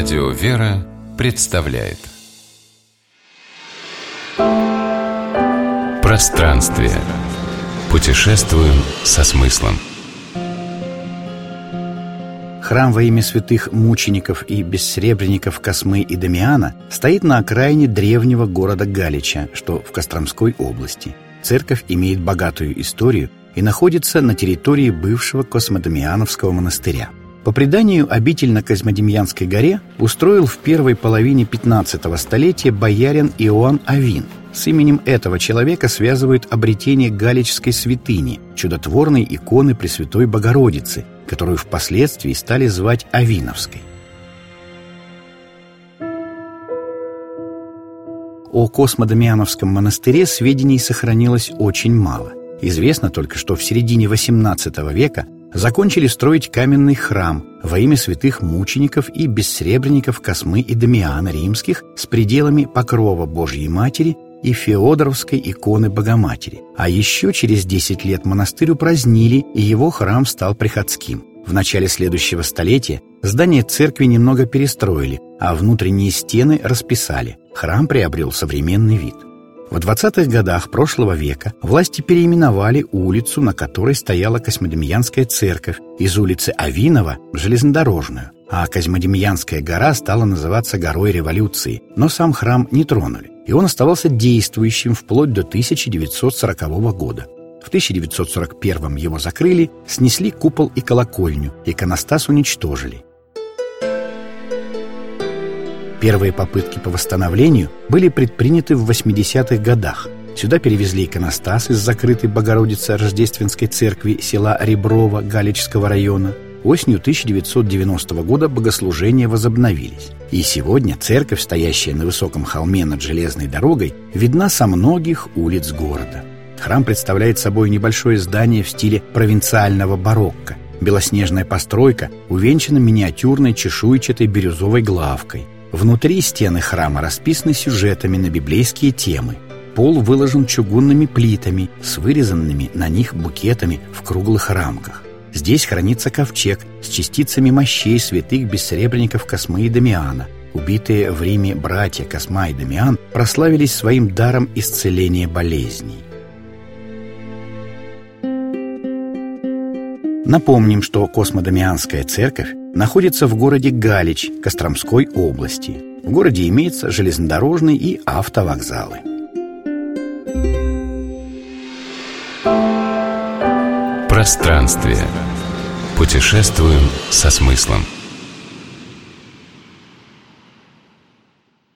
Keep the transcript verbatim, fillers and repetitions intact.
Радио «Вера» представляет Пространствие. Путешествуем со смыслом. Храм во имя святых мучеников и бессребренников Космы и Дамиана стоит на окраине древнего города Галича, что в Костромской области. Церковь имеет богатую историю и находится на территории бывшего Космодемьяновского монастыря. По преданию, обитель на Козьмодемьянской горе устроил в первой половине пятнадцатого столетия боярин Иоанн Авин. С именем этого человека связывают обретение галичской святыни, чудотворной иконы Пресвятой Богородицы, которую впоследствии стали звать Авиновской. О Космодемьяновском монастыре сведений сохранилось очень мало. Известно только, что в середине восемнадцатого века закончили строить каменный храм во имя святых мучеников и бессребренников Космы и Дамиана римских с пределами покрова Божьей Матери и Феодоровской иконы Богоматери. А еще через десять лет монастырь упразднили, и его храм стал приходским. В начале следующего столетия здание церкви немного перестроили, а внутренние стены расписали. Храм приобрел современный вид. В двадцатых годах прошлого века власти переименовали улицу, на которой стояла Космодемьянская церковь, из улицы Авинова в Железнодорожную, а Козьмодемьянская гора стала называться Горой Революции, но сам храм не тронули, и он оставался действующим вплоть до тысяча девятьсот сорокового года. В тысяча девятьсот сорок первом его закрыли, снесли купол и колокольню, иконостас уничтожили. Первые попытки по восстановлению были предприняты в восьмидесятых годах. Сюда перевезли иконостас из закрытой Богородицы Рождественской церкви села Реброво Галичского района. Осенью тысяча девятьсот девяностого года богослужения возобновились. И сегодня церковь, стоящая на высоком холме над железной дорогой, видна со многих улиц города. Храм представляет собой небольшое здание в стиле провинциального барокко. Белоснежная постройка увенчана миниатюрной чешуйчатой бирюзовой главкой. Внутри стены храма расписаны сюжетами на библейские темы. Пол выложен чугунными плитами с вырезанными на них букетами в круглых рамках. Здесь хранится ковчег с частицами мощей святых бессребренников Космы и Дамиана. Убитые в Риме братья Косма и Дамиан прославились своим даром исцеления болезней. Напомним, что Космодемьянская церковь находится в городе Галич Костромской области. В городе имеются железнодорожный и автовокзалы. Пространствие. Путешествуем со смыслом.